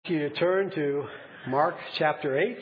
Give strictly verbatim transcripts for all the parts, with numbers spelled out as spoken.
You to turn to Mark chapter eight,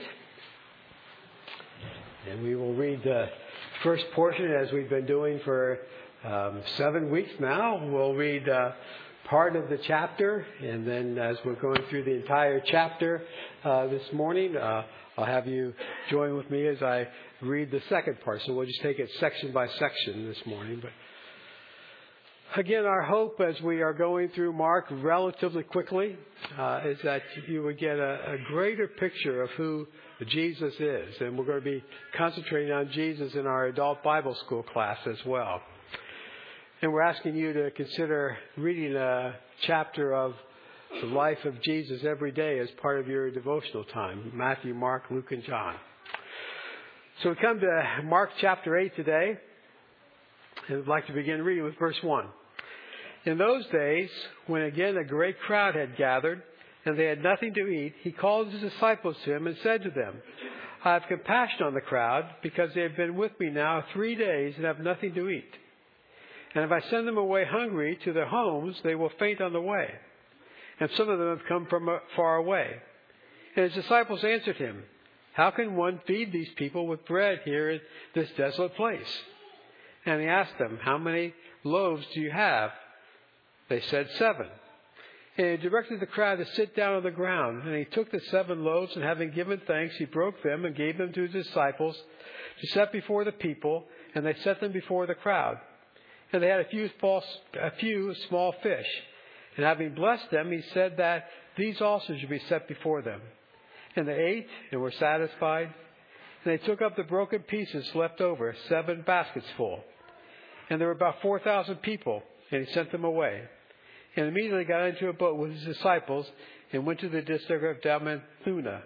and we will read the first portion as we've been doing for um, seven weeks now. We'll read uh, part of the chapter, and then as we're going through the entire chapter uh, this morning, uh, I'll have you join with me as I read the second part. So we'll just take it section by section this morning. But again, our hope as we are going through Mark relatively quickly uh, is that you would get a, a greater picture of who Jesus is. And we're going to be concentrating on Jesus in our adult Bible school class as well. And we're asking you to consider reading a chapter of the life of Jesus every day as part of your devotional time. Matthew, Mark, Luke, and John. So we come to Mark chapter eight today. And I'd like to begin reading with verse one. In those days, when again a great crowd had gathered, and they had nothing to eat, he called his disciples to him and said to them, I have compassion on the crowd, because they have been with me now three days and have nothing to eat. And if I send them away hungry to their homes, they will faint on the way. And some of them have come from far away. And his disciples answered him, How can one feed these people with bread here in this desolate place? And he asked them, How many loaves do you have? They said, Seven. And he directed the crowd to sit down on the ground. And he took the seven loaves, and having given thanks, he broke them and gave them to his disciples to set before the people. And they set them before the crowd. And they had a few small, a few small fish. And having blessed them, he said that these also should be set before them. And they ate and were satisfied. And they took up the broken pieces left over, seven baskets full. And there were about four thousand people, and he sent them away. And immediately got into a boat with his disciples and went to the district of Dalmanutha.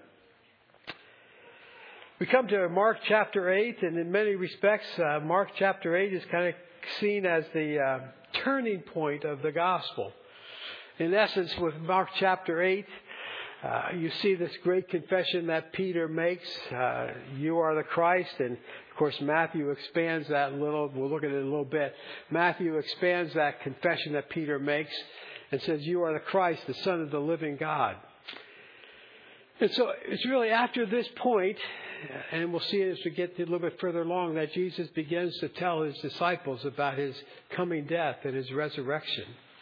We come to Mark chapter eight, and in many respects, uh, Mark chapter eight is kind of seen as the uh, turning point of the gospel. In essence, with Mark chapter eight, Uh, you see this great confession that Peter makes, uh, you are the Christ, and of course Matthew expands that a little, we'll look at it in a little bit. Matthew expands that confession that Peter makes and says, you are the Christ, the Son of the living God. And so it's really after this point, and we'll see it as we get a little bit further along, that Jesus begins to tell his disciples about his coming death and his resurrection.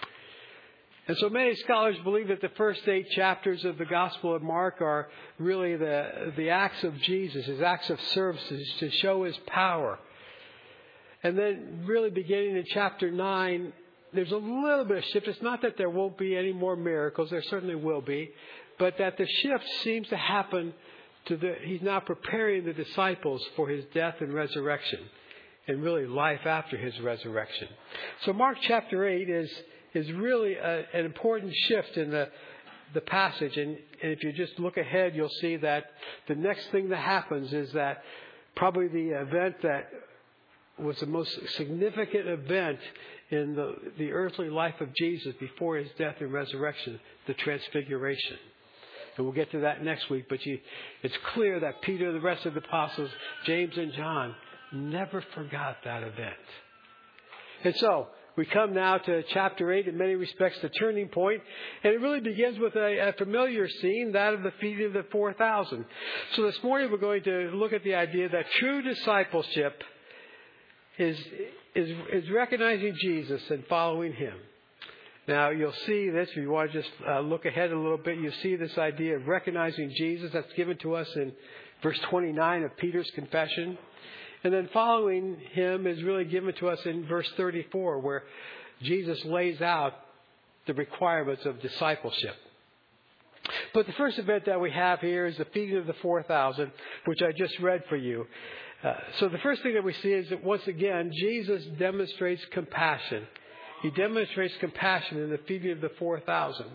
And so many scholars believe that the first eight chapters of the Gospel of Mark are really the, the acts of Jesus, his acts of service to show his power. And then really beginning in chapter nine, there's a little bit of shift. It's not that there won't be any more miracles. There certainly will be. But that the shift seems to happen to the, he's now preparing the disciples for his death and resurrection. And really life after his resurrection. So Mark chapter eight is... is really a, an important shift in the the passage. And, and if you just look ahead, you'll see that the next thing that happens is that probably the event that was the most significant event in the, the earthly life of Jesus before his death and resurrection, the Transfiguration. And we'll get to that next week. But you, it's clear that Peter and the rest of the apostles, James and John, never forgot that event. And so, we come now to chapter eight, in many respects, the turning point. And it really begins with a, a familiar scene, that of the feeding of the four thousand. So this morning we're going to look at the idea that true discipleship is, is, is recognizing Jesus and following him. Now you'll see this, if you want to just uh, look ahead a little bit, you see this idea of recognizing Jesus that's given to us in verse twenty-nine of Peter's confession. And then following him is really given to us in verse thirty-four, where Jesus lays out the requirements of discipleship. But the first event that we have here is the feeding of the four thousand, which I just read for you. Uh, so the first thing that we see is that once again, Jesus demonstrates compassion. He demonstrates compassion in the feeding of the four thousand.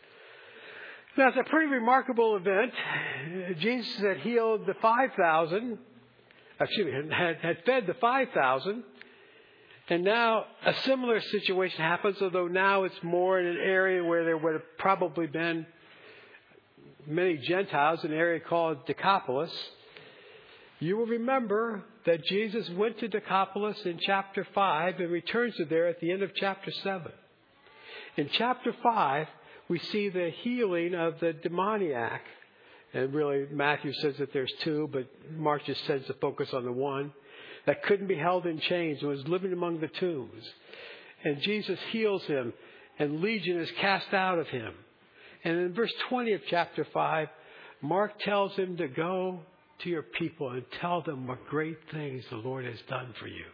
Now, it's a pretty remarkable event. Jesus had healed the five thousand. Excuse me, had, had fed the five thousand. And now a similar situation happens, although now it's more in an area where there would have probably been many Gentiles, an area called Decapolis. You will remember that Jesus went to Decapolis in chapter five and returns to there at the end of chapter seven. In chapter five, we see the healing of the demoniac. And really, Matthew says that there's two, but Mark just says to focus on the one that couldn't be held in chains and was living among the tombs. And Jesus heals him, and legion is cast out of him. And in verse twenty of chapter five, Mark tells him to go to your people and tell them what great things the Lord has done for you.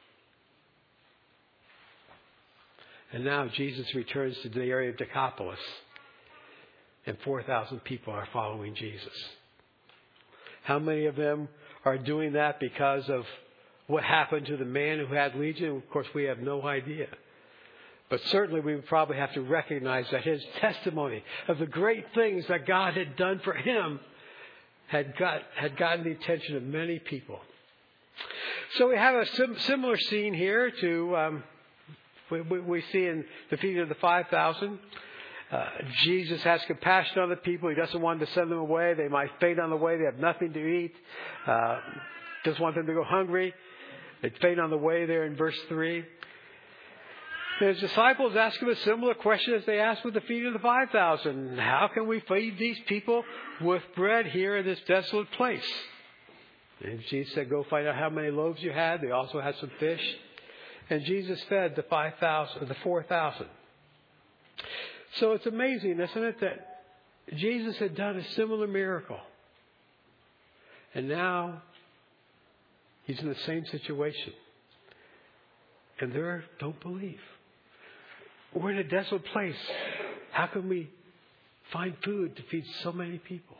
And now Jesus returns to the area of Decapolis, and four thousand people are following Jesus. How many of them are doing that because of what happened to the man who had legion? Of course, we have no idea. But certainly we would probably have to recognize that his testimony of the great things that God had done for him had got had gotten the attention of many people. So we have a sim- similar scene here to um, we, we, we see in the feeding of the five thousand. Uh, Jesus has compassion on the people. He doesn't want to send them away. They might faint on the way. They have nothing to eat. Uh, doesn't want them to go hungry. They faint on the way there in verse three. And his disciples ask him a similar question as they asked with the feeding of the five thousand. How can we feed these people with bread here in this desolate place? And Jesus said, go find out how many loaves you had. They also had some fish. And Jesus fed the five thousand, the four thousand. So it's amazing, isn't it, that Jesus had done a similar miracle. And now he's in the same situation. And they don't believe. We're in a desolate place. How can we find food to feed so many people?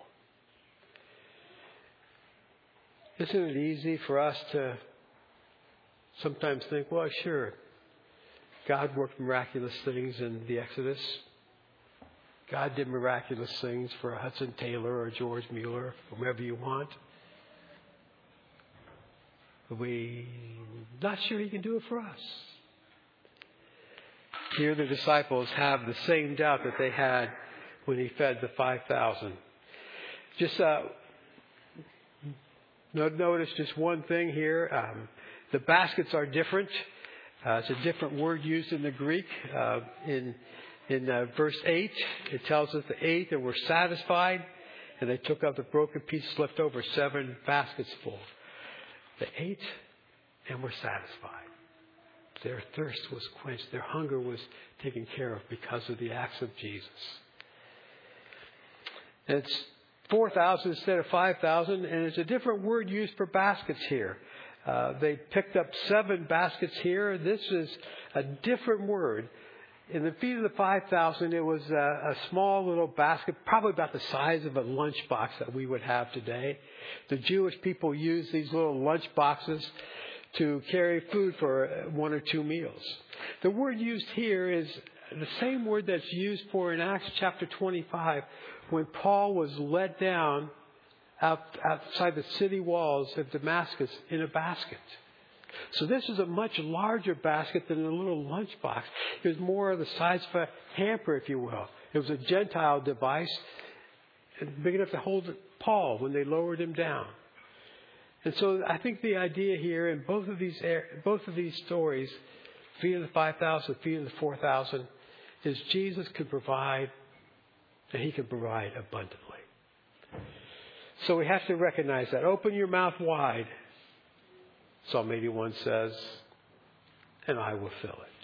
Isn't it easy for us to sometimes think, well, sure, God worked miraculous things in the Exodus. God did miraculous things for Hudson Taylor or George Mueller, whomever you want. But we're not sure he can do it for us. Here the disciples have the same doubt that they had when he fed the five thousand. Just uh, notice just one thing here. Um, the baskets are different. Uh, it's a different word used in the Greek. Uh, in in uh, verse eight, it tells us the ate and were satisfied, and they took up the broken pieces left over, seven baskets full. They ate and were satisfied. Their thirst was quenched. Their hunger was taken care of because of the acts of Jesus. And it's four thousand instead of five thousand, and it's a different word used for baskets here. Uh, they picked up seven baskets here. This is a different word. In the feed of the five thousand, it was a, a small little basket, probably about the size of a lunchbox that we would have today. The Jewish people used these little lunch boxes to carry food for one or two meals. The word used here is the same word that's used for in Acts chapter twenty-five when Paul was led down out, outside the city walls of Damascus in a basket. So this is a much larger basket than a little lunchbox. It was more of the size of a hamper, if you will. It was a Gentile device, big enough to hold Paul when they lowered him down. And so I think the idea here in both of these both of these stories, feeding the five thousand, feeding the four thousand, is Jesus could provide, and he could provide abundantly. So we have to recognize that. Open your mouth wide, Psalm eighty-one says, and I will fill it.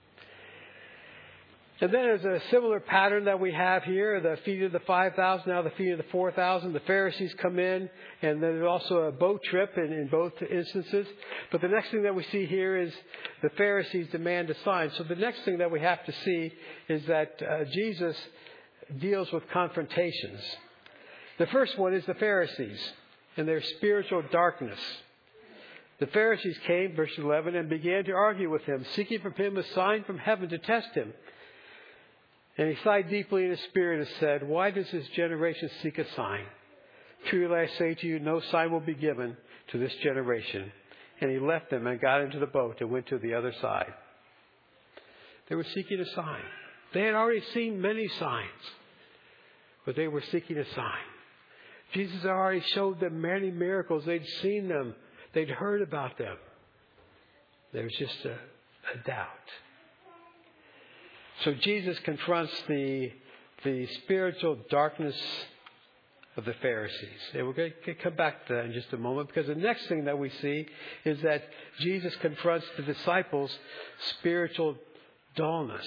And then there's a similar pattern that we have here, the feeding of the five thousand, now the feeding of the four thousand. The Pharisees come in, and then there's also a boat trip in, in both instances. But the next thing that we see here is the Pharisees demand a sign. So the next thing that we have to see is that uh, Jesus deals with confrontations. The first one is the Pharisees and their spiritual darkness. The Pharisees came, verse eleven, and began to argue with him, seeking from him a sign from heaven to test him. And he sighed deeply in his spirit and said, why does this generation seek a sign? Truly I say to you, no sign will be given to this generation. And he left them and got into the boat and went to the other side. They were seeking a sign. They had already seen many signs, but they were seeking a sign. Jesus had already showed them many miracles. They'd seen them. They'd heard about them. There was just a, a doubt. So Jesus confronts the the spiritual darkness of the Pharisees. And we're going to come back to that in just a moment, because the next thing that we see is that Jesus confronts the disciples' spiritual dullness.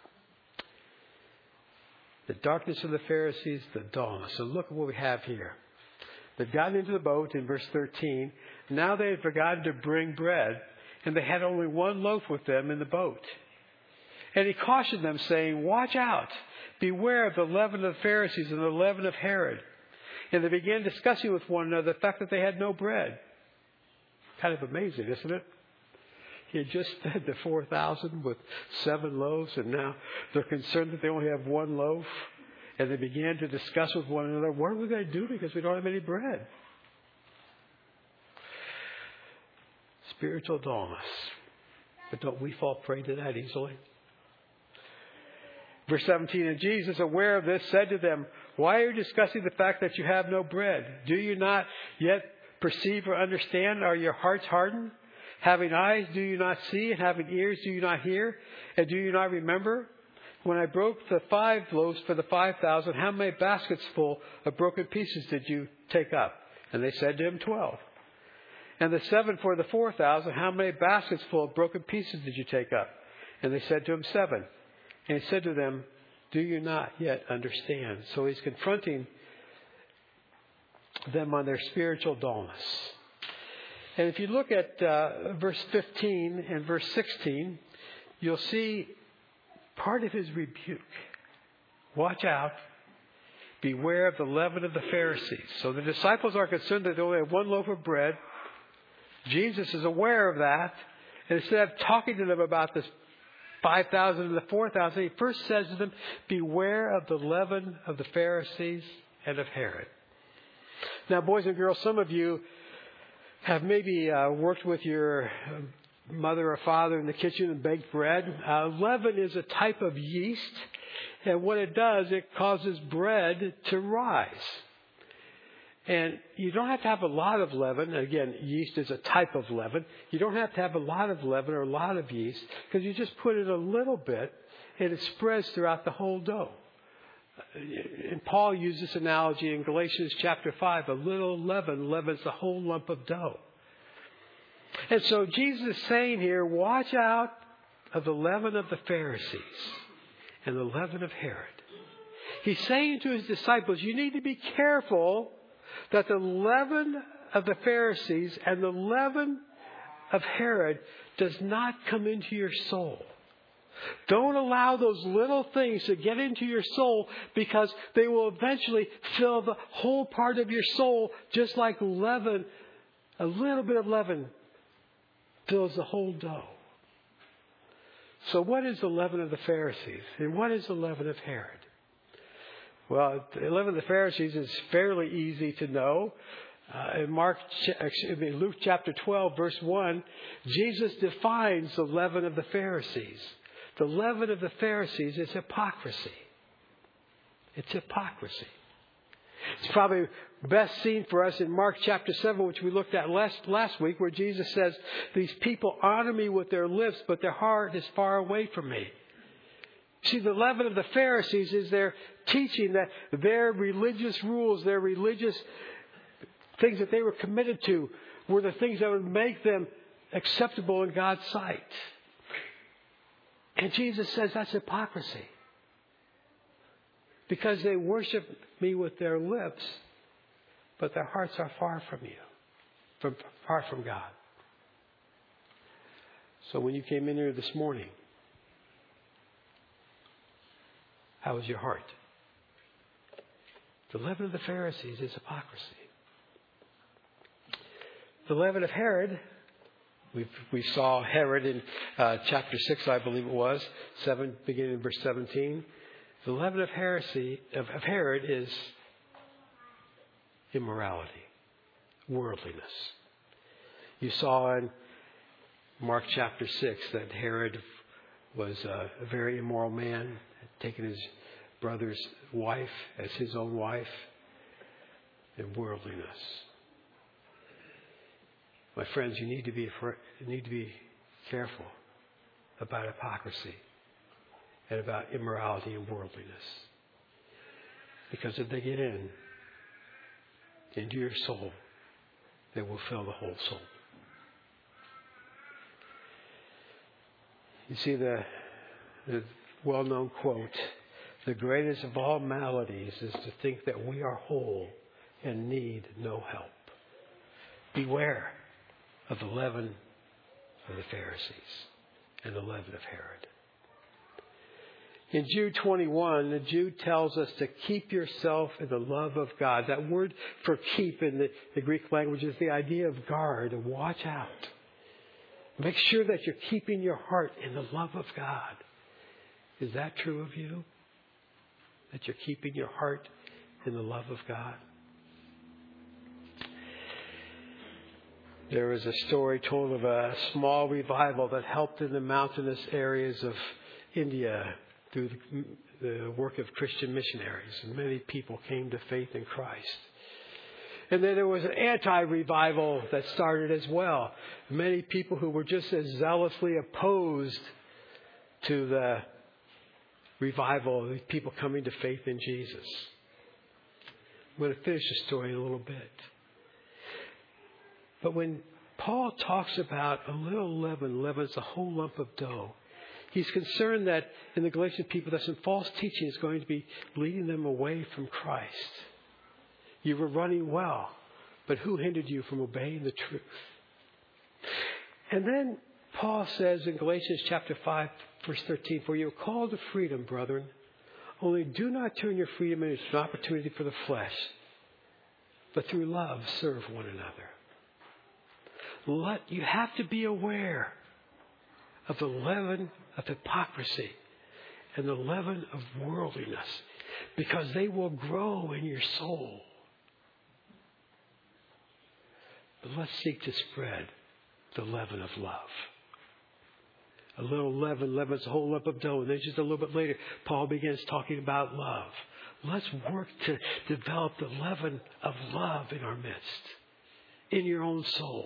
The darkness of the Pharisees, the dullness. So look at what we have here. They've gotten into the boat in verse thirteen. Now they had forgotten to bring bread, and they had only one loaf with them in the boat. And he cautioned them, saying, "Watch out, beware of the leaven of the Pharisees and the leaven of Herod." And they began discussing with one another the fact that they had no bread. Kind of amazing, isn't it? He had just fed the four thousand with seven loaves, and now they're concerned that they only have one loaf. And they began to discuss with one another, what are we going to do because we don't have any bread? Spiritual dullness. But don't we fall prey to that easily? Verse seventeen, and Jesus, aware of this, said to them, "Why are you discussing the fact that you have no bread? Do you not yet perceive or understand? Are your hearts hardened? Having eyes, do you not see? And having ears, do you not hear? And do you not remember? When I broke the five loaves for the five thousand, how many baskets full of broken pieces did you take up?" And they said to him, twelve. And the seven for the four thousand, how many baskets full of broken pieces did you take up? And they said to him, seven. And he said to them, "Do you not yet understand?" So he's confronting them on their spiritual dullness. And if you look at uh, verse fifteen and verse sixteen, you'll see part of his rebuke. Watch out. Beware of the leaven of the Pharisees. So the disciples are concerned that they only have one loaf of bread. Jesus is aware of that. And instead of talking to them about this five thousand and the four thousand, he first says to them, beware of the leaven of the Pharisees and of Herod. Now, boys and girls, some of you have maybe uh, worked with your mother or father in the kitchen and baked bread. Uh, leaven is a type of yeast, and what it does, it causes bread to rise. And you don't have to have a lot of leaven. Again, yeast is a type of leaven. You don't have to have a lot of leaven or a lot of yeast, because you just put in a little bit and it spreads throughout the whole dough. And Paul used this analogy in Galatians chapter five. A little leaven leavens the whole lump of dough. And so Jesus is saying here, watch out of the leaven of the Pharisees and the leaven of Herod. He's saying to his disciples, you need to be careful that the leaven of the Pharisees and the leaven of Herod does not come into your soul. Don't allow those little things to get into your soul, because they will eventually fill the whole part of your soul, just like leaven, a little bit of leaven fills the whole dough. So what is the leaven of the Pharisees? And what is the leaven of Herod? Well, the leaven of the Pharisees is fairly easy to know. Uh, in Mark, in Luke chapter twelve, verse one, Jesus defines the leaven of the Pharisees. The leaven of the Pharisees is hypocrisy. It's hypocrisy. It's probably best seen for us in Mark chapter seven, which we looked at last, last week, where Jesus says, these people honor me with their lips, but their heart is far away from me. See, the leaven of the Pharisees is their teaching that their religious rules, their religious things that they were committed to, were the things that would make them acceptable in God's sight. And Jesus says that's hypocrisy. Because they worship me with their lips, but their hearts are far from you, from, far from God. So when you came in here this morning, how was your heart? The leaven of the Pharisees is hypocrisy. The leaven of Herod, we we saw Herod in uh, chapter six, I believe it was, seven, beginning in verse seventeen. The leaven of heresy of, of Herod is immorality, worldliness. You saw in Mark chapter six that Herod was a, a very immoral man, had taken his brother's wife as his own wife, and worldliness. My friends, you need to be you need to be careful about hypocrisy and about immorality and worldliness. Because if they get in, into your soul, they will fill the whole soul. You see the, the well-known quote, the greatest of all maladies is to think that we are whole and need no help. Beware of the leaven of the Pharisees and the leaven of Herod. In Jude twenty-one, the Jude tells us to keep yourself in the love of God. That word for keep in the, the Greek language is the idea of guard, and watch out. Make sure that you're keeping your heart in the love of God. Is that true of you? That you're keeping your heart in the love of God? There is a story told of a small revival that helped in the mountainous areas of India through the, the work of Christian missionaries. And many people came to faith in Christ. And then there was an anti-revival that started as well. Many people who were just as zealously opposed to the revival, the people coming to faith in Jesus. I'm going to finish the story in a little bit. But when Paul talks about a little leaven leavens a whole lump of dough, he's concerned that in the Galatian people that some false teaching is going to be leading them away from Christ. You were running well, but who hindered you from obeying the truth? And then Paul says in Galatians chapter five, verse thirteen, for you are called to freedom, brethren. Only do not turn your freedom into an opportunity for the flesh, but through love serve one another. Let, you have to be aware of the leaven of hypocrisy and the leaven of worldliness, because they will grow in your soul. But let's seek to spread the leaven of love. A little leaven leavens a whole lump of dough. And then just a little bit later, Paul begins talking about love. Let's work to develop the leaven of love in our midst, in your own soul.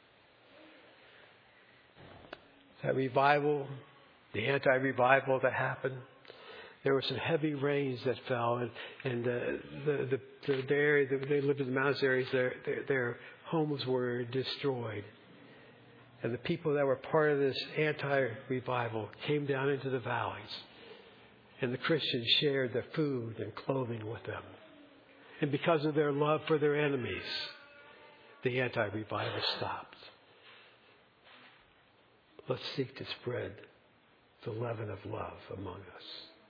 That revival, the anti-revival that happened, there were some heavy rains that fell, and, and uh, the, the, the, the area that they lived in the mountains areas, their, their, their homes were destroyed. And the people that were part of this anti-revival came down into the valleys. And the Christians shared their food and clothing with them. And because of their love for their enemies, the anti-revival stopped. Let's seek to spread the leaven of love among us.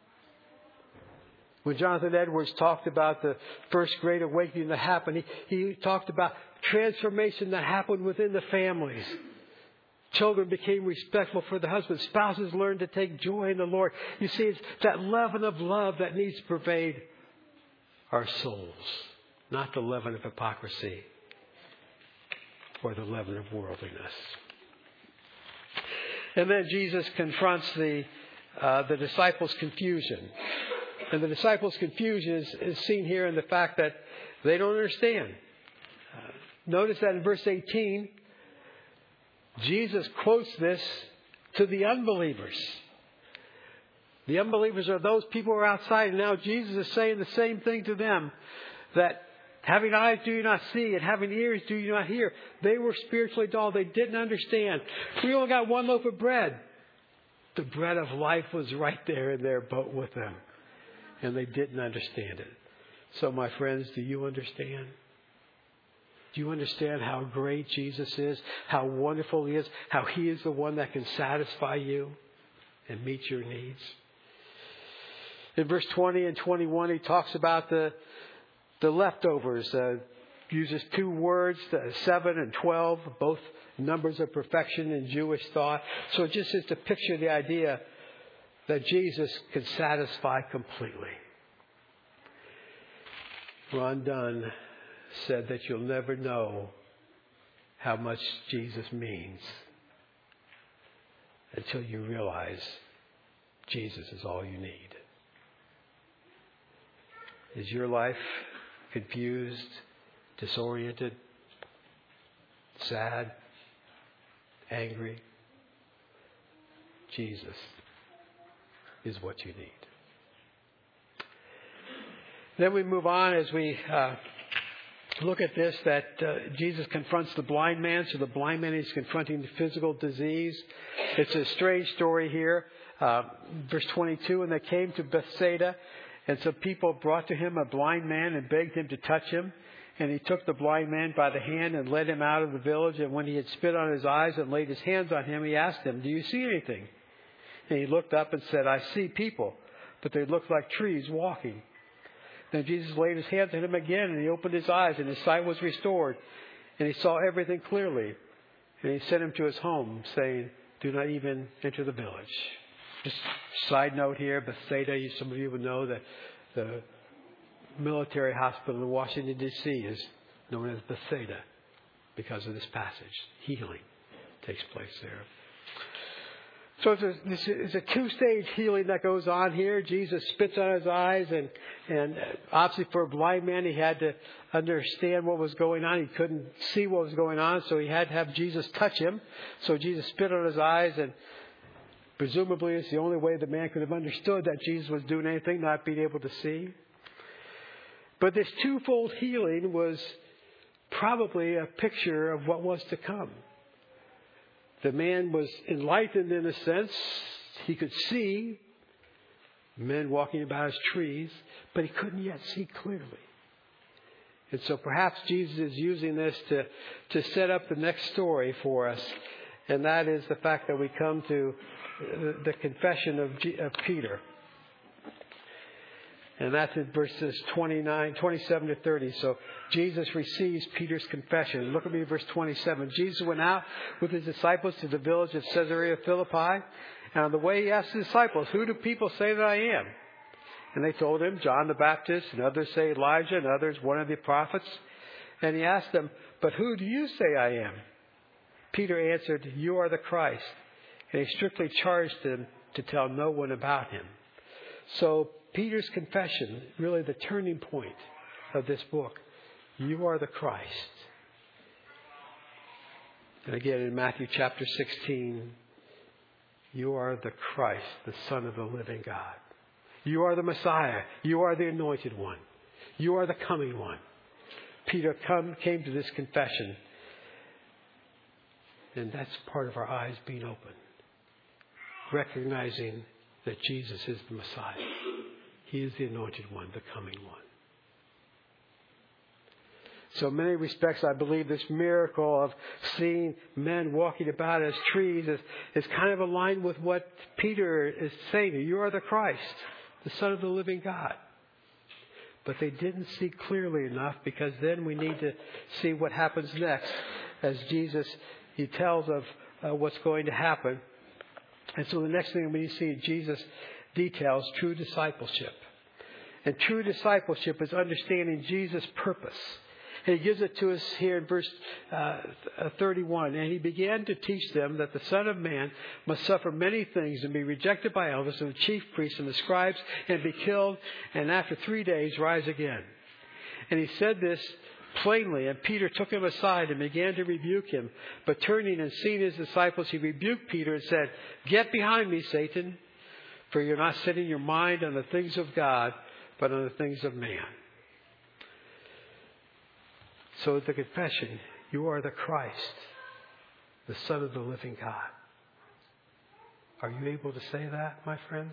When Jonathan Edwards talked about the first great awakening that happened, he, he talked about transformation that happened within the families. Children became respectful for the husband. Spouses learned to take joy in the Lord. You see, it's that leaven of love that needs to pervade our souls, not the leaven of hypocrisy or the leaven of worldliness. And then Jesus confronts the uh, the disciples' confusion. And the disciples' confusion is, is seen here in the fact that they don't understand. Uh, notice that in verse eighteen, Jesus quotes this to the unbelievers. The unbelievers are those people who are outside. And now Jesus is saying the same thing to them. That having eyes do you not see, and having ears do you not hear. They were spiritually dull. They didn't understand. We only got one loaf of bread. The bread of life was right there in their boat with them. And they didn't understand it. So my friends, do you understand? Do you understand how great Jesus is? How wonderful He is? How He is the one that can satisfy you and meet your needs? In verse twenty and twenty-one, He talks about the the leftovers. Uh, uses two words, uh, seven and twelve, both numbers of perfection in Jewish thought. So it just is to picture the idea that Jesus can satisfy completely. Ron Dunn said that you'll never know how much Jesus means until you realize Jesus is all you need. Is your life confused, disoriented, sad, angry? Jesus is what you need. Then we move on as we uh, look at this, that uh, Jesus confronts the blind man. So the blind man is confronting the physical disease. It's a strange story here. Uh, verse twenty-two, and they came to Bethsaida, and some people brought to him a blind man and begged him to touch him. And he took the blind man by the hand and led him out of the village. And when he had spit on his eyes and laid his hands on him, he asked him, "Do you see anything?" And he looked up and said, "I see people, but they look like trees walking." Then Jesus laid his hands on him again, and he opened his eyes, and his sight was restored. And he saw everything clearly. And he sent him to his home, saying, "Do not even enter the village." Just side note here, Bethsaida, some of you would know that the military hospital in Washington, D C is known as Bethsaida because of this passage. Healing takes place there. So it's a, it's a two-stage healing that goes on here. Jesus spits on his eyes, and, and obviously for a blind man, he had to understand what was going on. He couldn't see what was going on, so he had to have Jesus touch him. So Jesus spit on his eyes, and presumably it's the only way the man could have understood that Jesus was doing anything, not being able to see. But this twofold healing was probably a picture of what was to come. The man was enlightened in a sense. He could see men walking about as trees, but he couldn't yet see clearly. And so perhaps Jesus is using this to, to set up the next story for us. And that is the fact that we come to the, the confession of, G, of Peter. And that's in verses twenty-nine, twenty-seven to thirty. So Jesus receives Peter's confession. Look at me, verse twenty-seven. Jesus went out with his disciples to the village of Caesarea Philippi. And on the way he asked his disciples, "Who do people say that I am?" And they told him, "John the Baptist, and others say Elijah, and others one of the prophets." And he asked them, "But who do you say I am?" Peter answered, "You are the Christ." And he strictly charged them to tell no one about him. So Peter's confession, really the turning point of this book. You are the Christ. And again in Matthew chapter sixteen, you are the Christ, the Son of the living God. You are the Messiah. You are the anointed one. You are the coming one. Peter come, came to this confession. And that's part of our eyes being open. Recognizing that Jesus is the Messiah. He is the anointed one, the coming one. So in many respects, I believe this miracle of seeing men walking about as trees is, is kind of aligned with what Peter is saying. You are the Christ, the Son of the living God. But they didn't see clearly enough, because then we need to see what happens next. As Jesus, he tells of uh, what's going to happen. And so the next thing we see, Jesus details true discipleship. And true discipleship is understanding Jesus' purpose. And he gives it to us here in verse uh, thirty-one. And he began to teach them that the Son of Man must suffer many things and be rejected by elders and the chief priests and the scribes and be killed, and after three days rise again. And he said this plainly, and Peter took him aside and began to rebuke him. But turning and seeing his disciples, he rebuked Peter and said, "Get behind me, Satan, for you're not setting your mind on the things of God, but on the things of man." So the confession, you are the Christ, the Son of the living God. Are you able to say that, my friends?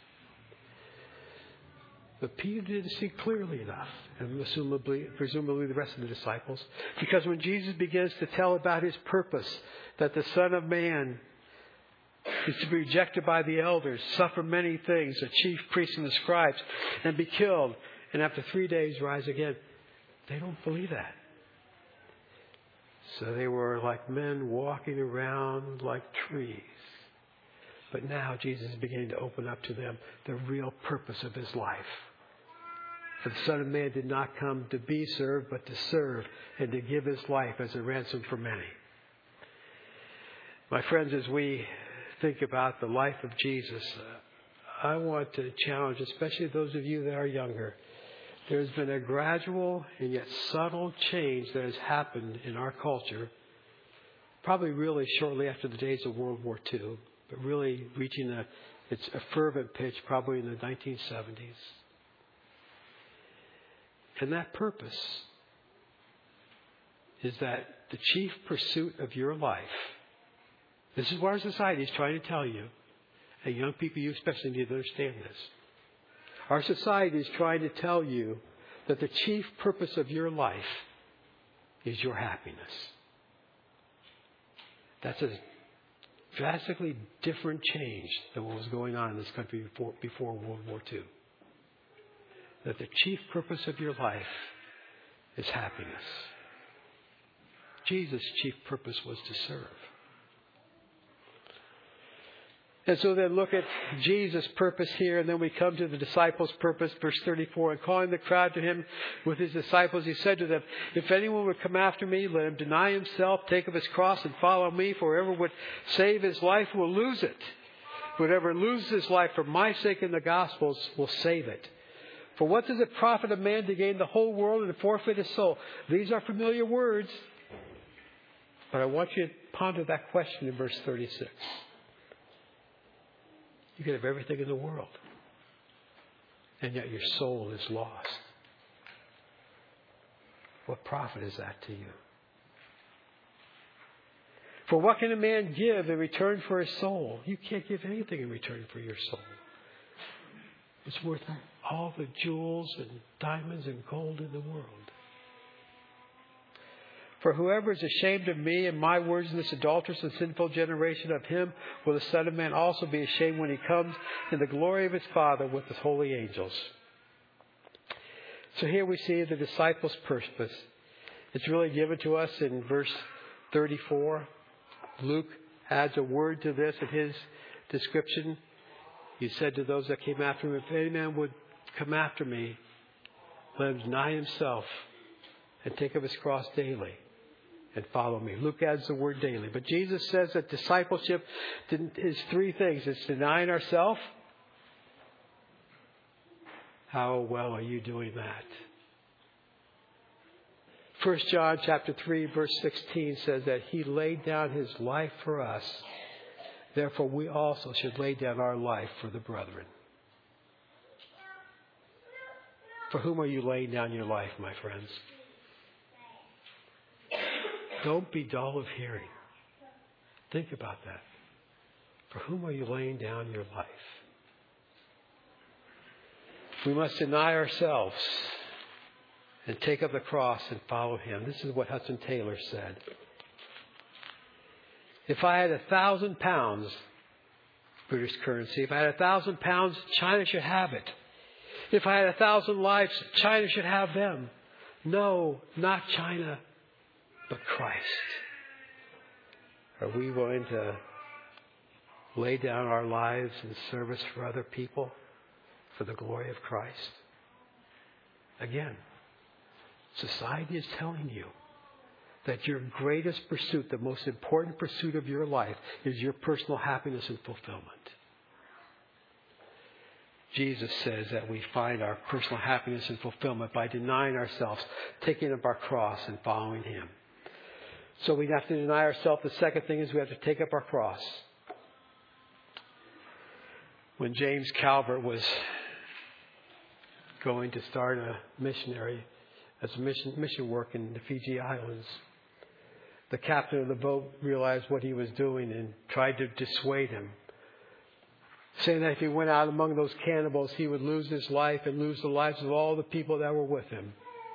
But Peter didn't see clearly enough, and presumably, presumably the rest of the disciples, because when Jesus begins to tell about his purpose, that the Son of Man is to be rejected by the elders, suffer many things, the chief priests and the scribes, and be killed, and after three days rise again, they don't believe that. So they were like men walking around like trees. But now Jesus is beginning to open up to them the real purpose of his life. For the Son of Man did not come to be served, but to serve and to give his life as a ransom for many. My friends, as we think about the life of Jesus, uh, I want to challenge, especially those of you that are younger. There's been a gradual and yet subtle change that has happened in our culture, probably really shortly after the days of World War Two, but really reaching a, it's a fervent pitch probably in the nineteen seventies. And that purpose is that the chief pursuit of your life, this is what our society is trying to tell you, and young people, you especially need to understand this. Our society is trying to tell you that the chief purpose of your life is your happiness. That's a drastically different change than what was going on in this country before, before World War Two. That the chief purpose of your life is happiness. Jesus' chief purpose was to serve. And so then look at Jesus' purpose here, and then we come to the disciples' purpose, verse thirty-four. And calling the crowd to him with his disciples, he said to them, if anyone would come after me, let him deny himself, take up his cross, and follow me. For whoever would save his life will lose it. Whoever loses his life for my sake and the gospel's will save it. For what does it profit a man to gain the whole world and to forfeit his soul? These are familiar words, but I want you to ponder that question in verse thirty-six. You can have everything in the world, and yet your soul is lost. What profit is that to you? For what can a man give in return for his soul? You can't give anything in return for your soul. It's worth all the jewels and diamonds and gold in the world. For whoever is ashamed of me and my words in this adulterous and sinful generation, of him will the Son of Man also be ashamed when he comes in the glory of his Father with his holy angels. So here we see the disciples' purpose. It's really given to us in verse thirty-four. Luke adds a word to this in his description. He said to those that came after him, if any man would come after me, let him deny himself and take up his cross daily and follow me. Luke adds the word daily. But Jesus says that discipleship is three things. It's denying ourselves. How well are you doing that? First John chapter three, verse sixteen says that he laid down his life for us. Therefore, we also should lay down our life for the brethren. For whom are you laying down your life, my friends? Don't be dull of hearing. Think about that. For whom are you laying down your life? We must deny ourselves and take up the cross and follow him. This is what Hudson Taylor said. If I had a thousand pounds, British currency, if I had a thousand pounds, China should have it. If I had a thousand lives, China should have them. No, not China, but Christ. Are we willing to lay down our lives in service for other people for the glory of Christ? Again, society is telling you that your greatest pursuit, the most important pursuit of your life, is your personal happiness and fulfillment. Jesus says that we find our personal happiness and fulfillment by denying ourselves, taking up our cross, and following him. So we have to deny ourselves. The second thing is we have to take up our cross. When James Calvert was going to start a missionary, as a mission, mission work in the Fiji Islands, the captain of the boat realized what he was doing and tried to dissuade him, saying that if he went out among those cannibals, he would lose his life and lose the lives of all the people that were with him.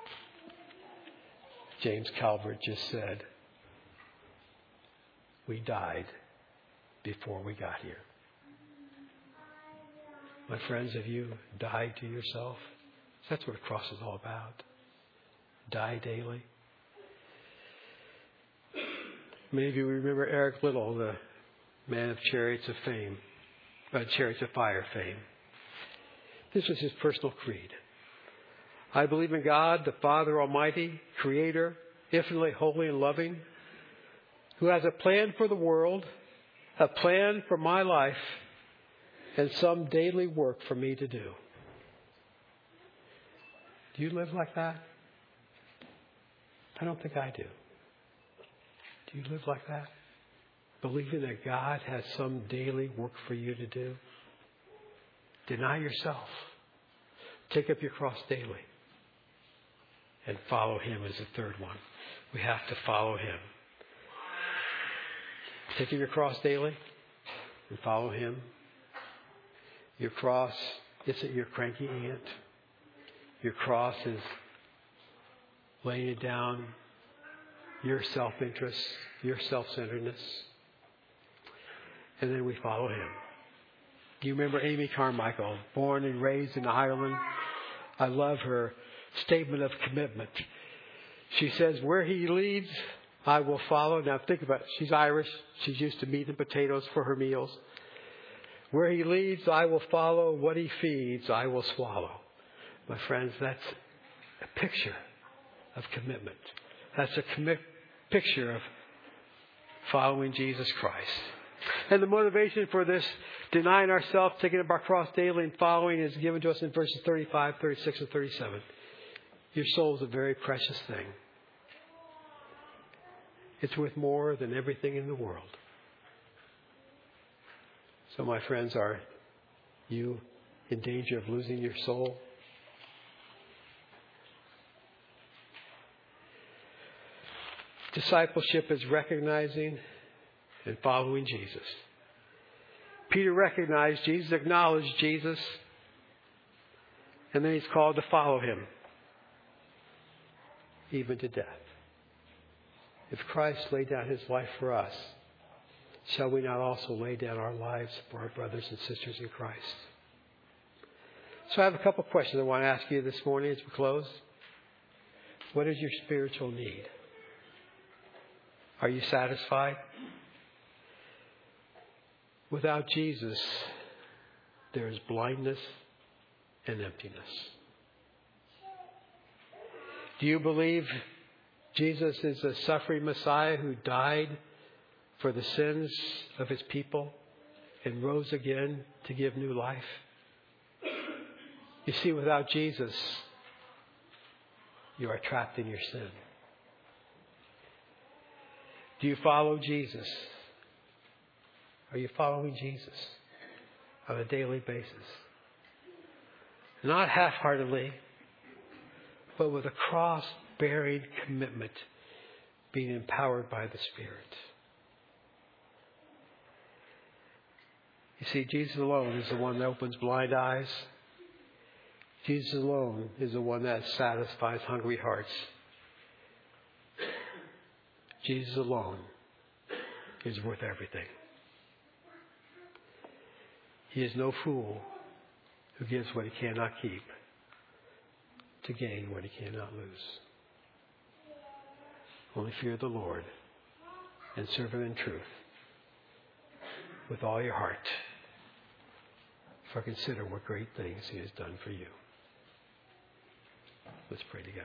James Calvert just said, we died before we got here. My friends, have you died to yourself? That's what the cross is all about. Die daily. Many of you remember Eric Liddell, the man of Chariots of Fame, uh, Chariots of Fire fame. This was his personal creed. I believe in God, the Father Almighty, Creator, infinitely holy and loving, who has a plan for the world, a plan for my life, and some daily work for me to do. Do you live like that? I don't think I do. Do you live like that? Believing that God has some daily work for you to do? Deny yourself. Take up your cross daily. And follow Him is the third one. We have to follow Him. Taking your cross daily and follow Him. Your cross isn't your cranky aunt. Your cross is laying it down, your self-interest, your self-centeredness. And then we follow Him. Do you remember Amy Carmichael, born and raised in Ireland? I love her statement of commitment. She says, where He leads, I will follow. Now think about it. She's Irish. She's used to meat and potatoes for her meals. Where He leads, I will follow. What He feeds, I will swallow. My friends, that's a picture of commitment. That's a commi- picture of following Jesus Christ. And the motivation for this, denying ourselves, taking up our cross daily and following, is given to us in verses thirty-five, thirty-six, and thirty-seven. Your soul is a very precious thing. It's worth more than everything in the world. So, my friends, are you in danger of losing your soul? Discipleship is recognizing and following Jesus. Peter recognized Jesus, acknowledged Jesus, and then he's called to follow Him, even to death. If Christ laid down His life for us, shall we not also lay down our lives for our brothers and sisters in Christ? So I have a couple of questions I want to ask you this morning as we close. What is your spiritual need? Are you satisfied? Without Jesus, there is blindness and emptiness. Do you believe Jesus is a suffering Messiah who died for the sins of His people and rose again to give new life? You see, without Jesus, you are trapped in your sin. Do you follow Jesus? Are you following Jesus on a daily basis? Not half-heartedly, but with a cross-bearing commitment, being empowered by the Spirit. You see, Jesus alone is the one that opens blind eyes. Jesus alone is the one that satisfies hungry hearts. Jesus alone is worth everything. He is no fool who gives what he cannot keep to gain what he cannot lose. Only fear the Lord and serve Him in truth with all your heart. For consider what great things He has done for you. Let's pray together.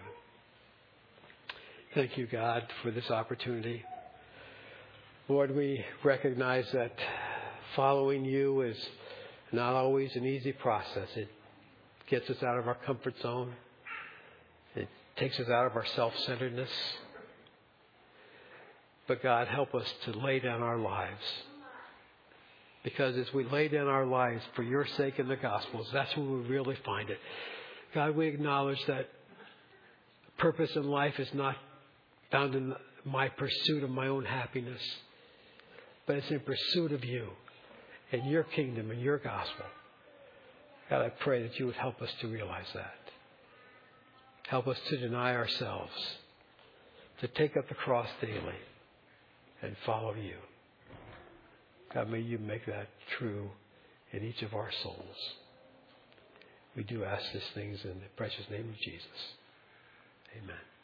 Thank you, God, for this opportunity. Lord, we recognize that following You is not always an easy process. It gets us out of our comfort zone. It takes us out of our self-centeredness. But God, help us to lay down our lives. Because as we lay down our lives for Your sake in the Gospels, that's when we really find it. God, we acknowledge that purpose in life is not found in my pursuit of my own happiness, but it's in pursuit of You and Your kingdom and Your gospel. God, I pray that You would help us to realize that. Help us to deny ourselves, to take up the cross daily and follow You. God, may You make that true in each of our souls. We do ask these things in the precious name of Jesus. Amen.